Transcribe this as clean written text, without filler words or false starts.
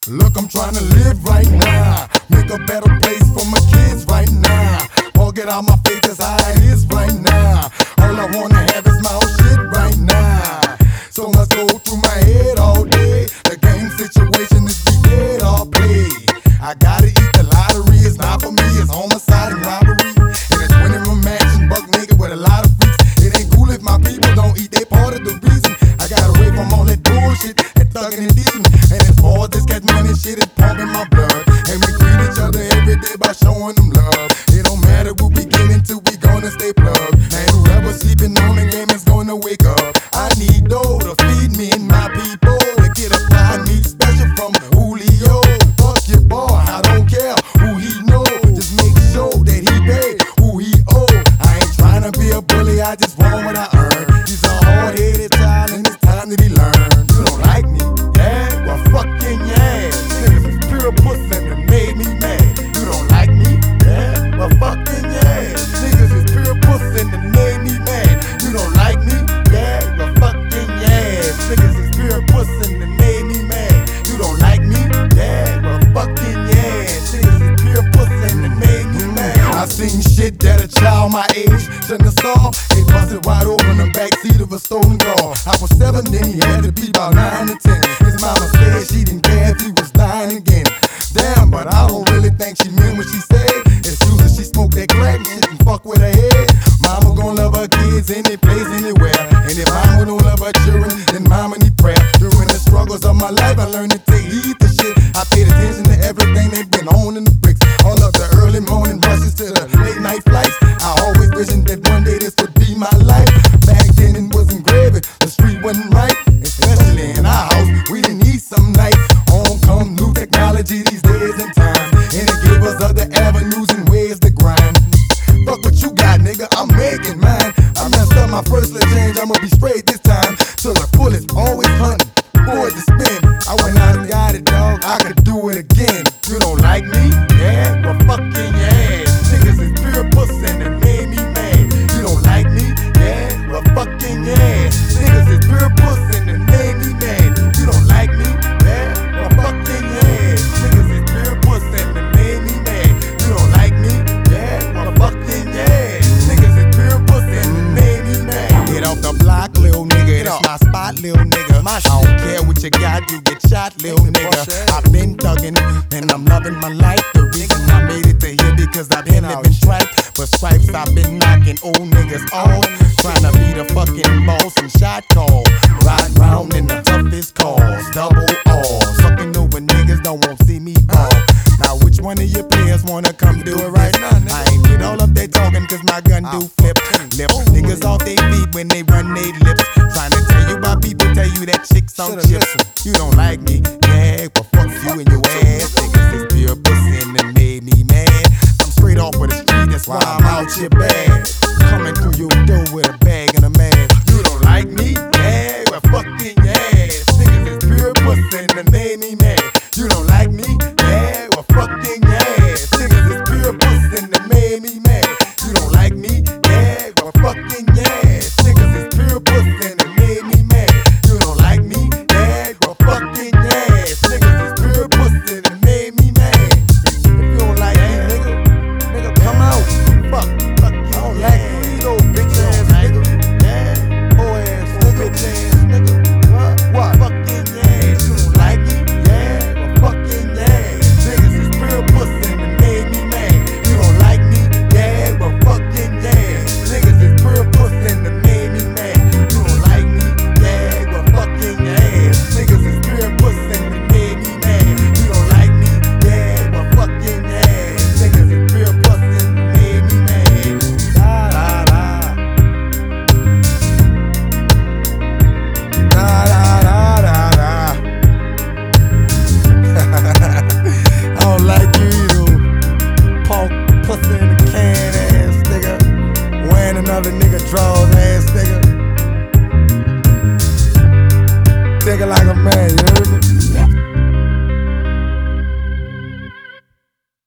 Look, I'm trying to live right now. Make a better place for my kids right now. All get out my face, that's how it is right now. All I wanna have is my own shit right now. So much go through my head all day. The game situation is be dead or play. I gotta eat the lottery, it's not for me, it's homicide and robbery. And it's winning a mansion, buck nigga with a lot of freaks. It ain't cool if my people don't eat, they part of the reason. I got away from all that bullshit and thugging and dealing. And it's all this cash money shit is pumping my blood. And we greet each other every day by showing them love. It don't matter what we get into, we gonna stay plugged. And whoever sleeping on the game is gonna wake up. I need dough to feed me and my people. To get a fly meat special from Julio. Fuck your boy, I don't care who he know. Just make sure that he pay who he owe. I ain't trying to be a bully, I just want what I earn. He's a hard-headed child and it's time that he learn. You don't like me, yeah? Well, fucking yeah. Niggas is pure pussy that made me mad. You don't like me, yeah? Well, fucking yeah. Niggas is pure pussy that made me mad. You don't like me, yeah? Well, fucking yeah. Niggas is pure pussy that made me mad. You don't like me, yeah? Well, fucking yeah. Niggas is pure pussy that made me mad. I seen shit that a child my age shouldn't have saw. They busted wide open the backseat of a stolen car. I was 7, then he had to be about 9 or 10. His mama said she didn't care if he was dying again. Damn, but I don't really think she meant what she said. Excuse she smoked that crack and shit and fuck with her head. Mama gon' love her kids any place, anywhere. And if mama don't love her children, then mama need prayer. During the struggles of my life, I learned to take heed to shit. I paid attention to everything that been on in the bricks. All of the early morning rushes to the late night flights. I always visioned that one day this would be my life. Back then it wasn't gravy, the street wasn't right. Especially in our house, we didn't need some nights. On come new technology these days and times. And it gave us other avenues and ways to grind. Fuck what you got, nigga, I'm making mine. I messed up my first little change, I'ma be straight this time. So the fullest, always hunting, boy to spin. I went out and got it, dog, I could do it again. You don't like me? Yeah? Well, fucking yeah. Niggas is pure pussy and it made me mad. You don't like me? Yeah? Well, fucking yeah. Niggas is pure pussy and it made me mad. You don't like me? Yeah? Well, fucking yeah. Niggas is pure pussy and it made me mad. You don't like me? Yeah? Well, fucking yeah. Niggas is pure pussy and it made me mad. Get off the block, little nigga. It's my spot, little nigga. I don't care what you got, you get shot, little nigga. I've been thuggin' and I'm loving my life. The reason I made it to here because I've been living tripe. But stripes I've been knocking old niggas off. Trying to be the fucking boss and shot call. Ride round in the toughest cars, double R. Sucking over niggas don't want to see me ball. Now which one of your players wanna come do it right now? I ain't with all of that talking cause my gun do flip. Lip niggas off they feet when they run they lips. Trying to tell you about people tell you that chicks on chips. You don't like me, yeah, well fuck you and your ass. Niggas is pure pussy and it made me mad. I'm straight off of the street, that's why I'm out here bad. Coming through your door with a